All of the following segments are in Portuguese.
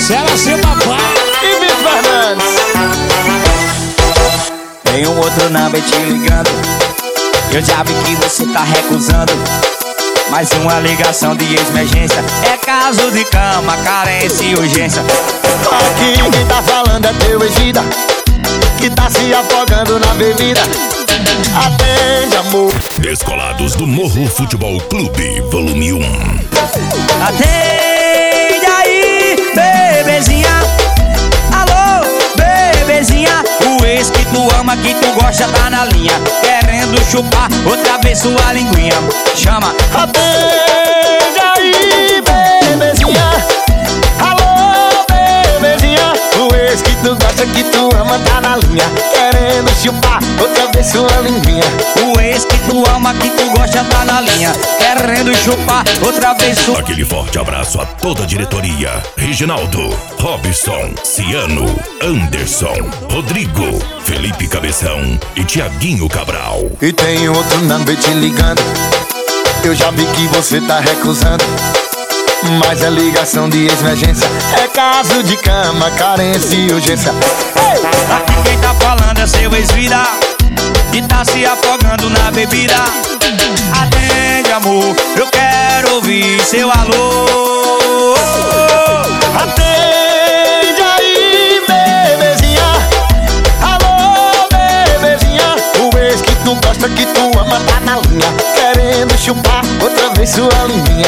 Marcela, seu papai e Vitor Fernandes. Tem um outro number te ligando. Eu já vi que você tá recusando. Mais uma ligação de emergência. É caso de cama, carência e urgência. Aqui quem tá falando é teu ex-vida, que tá se afogando na bebida. Atende, amor. Descolados do Morro Futebol Clube, volume 1. Atende aí, bebezinha. Alô, bebezinha. O ex que tu ama, que tu gosta, tá na linha, querendo chupar outra vez sua linguinha. Chama. Atende aí, bebezinha. Alô, bebezinha. O ex que tu gosta, que tu ama, tá na linha, querendo chupar outra vez sua linguinha. O ex que tu ama, que tu gosta, tá na linha, querendo chupar outra vez sua. Aquele forte abraço a toda a diretoria. Reginaldo, Robson, Ciano, Anderson, Rodrigo, Felipe Cabeção e Tiaguinho Cabral. E tem outro number te ligando. Eu já vi que você tá recusando, mas é ligação de emergência. É caso de cama, carência e urgência. Aqui quem tá falando é seu ex-vida, que tá se afogando na bebida. Atende, amor, eu quero ouvir seu alô. Atende aí, bebezinha. Alô, bebezinha. O ex que tu gosta, que tu ama, tá na linha, querendo chupar outra vez sua linguinha.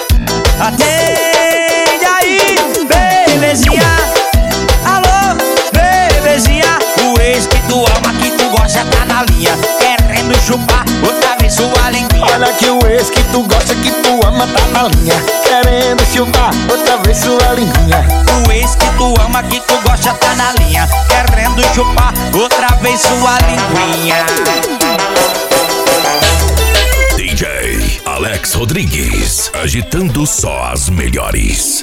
Atende aí, bebezinha. Alô, bebezinha. O ex que tu ama, que tu gosta, tá na linha, querendo chupar outra vez sua linguinha. Olha que o ex que tu gosta, que tu ama, tá na linha, querendo chupar outra vez sua linguinha. O ex que tu ama, que tu gosta, tá na linha, querendo chupar outra vez sua linguinha. DJ Alex Rodrigues, agitando só as melhores.